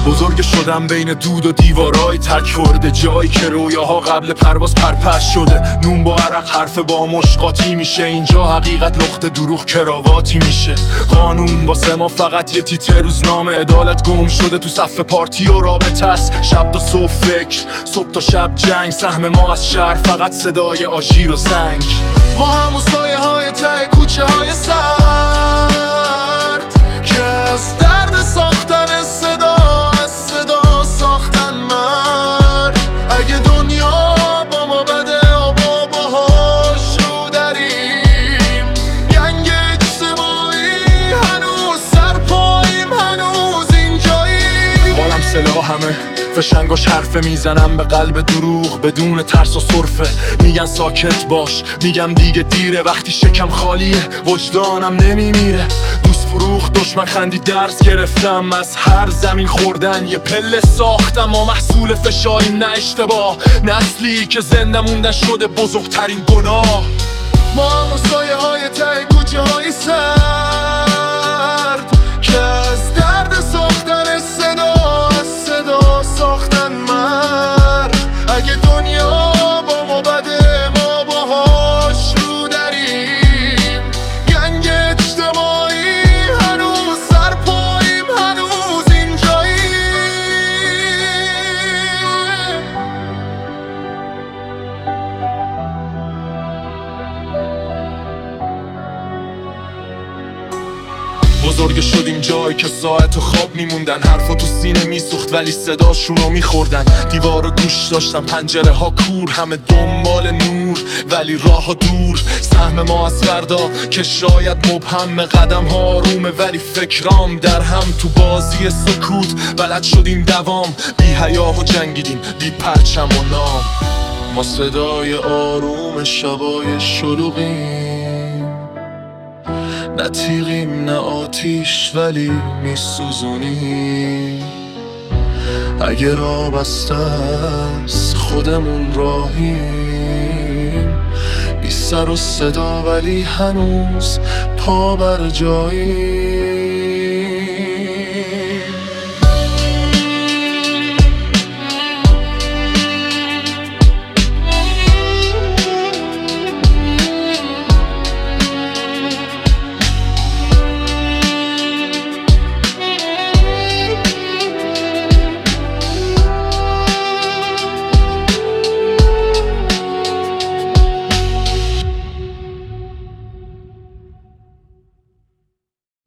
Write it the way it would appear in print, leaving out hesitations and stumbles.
بزرگ شدم بین دود و دیوارای ترک خورده، جایی که رویاها قبل پرواز پرپش شده. نون با عرق حرف با مشقاتی میشه، اینجا حقیقت لخت دروغ کراواتی میشه. قانون واسه ما فقط یه تیتر روزنامه، عدالت گم شده تو صف پارتی و رابطه است. شب تا صبح فکر، صبح تا شب جنگ، سهم ما از شهر فقط صدای آژیر و زنگ. ما همون سایه های ته کوچه های سرد که از درد ساختن صدا، از صدا ساختن مرد. اگه دنیا با ما بده و با باهاش رو دریم، گنگ اجتماعی هنوز سر پاییم، هنوز اینجاییم. بالم سلاحمه، فشنگاش حرفه، میزنم به قلب دروغ بدون ترس و سرفه. میگن ساکت باش، میگم دیگه دیره. وقتی شکم خالیه وجدانم نمیمیره. دوست فروخت دشمن خندی درس گرفتم، از هر زمین خوردن یه پله ساختم. ما محصول فشاریم نه اشتباه، نسلی که زنده موندن شده بزرگترین گناه. ما همون سایه های ته کوچه های سرد که از درد ساختن صدا، از صدا ساختن مرد. اگه دنیا با ما بده ما باهاش رو دریم، گنگ اجتماعی هنوز سر پاییم، هنوز اینجاییم. بزرگ شدیم جایی که ساعت و خواب میموندن، حرفا تو سینه میسوخت ولی صداشونو میخوردن. دیوار و گوش داشتم، پنجره ها کور، همه دنبال نور ولی راه ها دور. سهم ما از فردا که شاید مبهم، قدم ها آرومه ولی فکرام در هم. تو بازی سکوت بلد شدیم دوام، بی حیا و جنگیدیم بی پرچم و نام. ما صدای آروم شبای شلوغیم، نه تیغیم نه آتیش ولی میسوزونیم. اگه راه بسته است خودمون راهیم، بی سر و صدا ولی هنوز پا بر جاییم.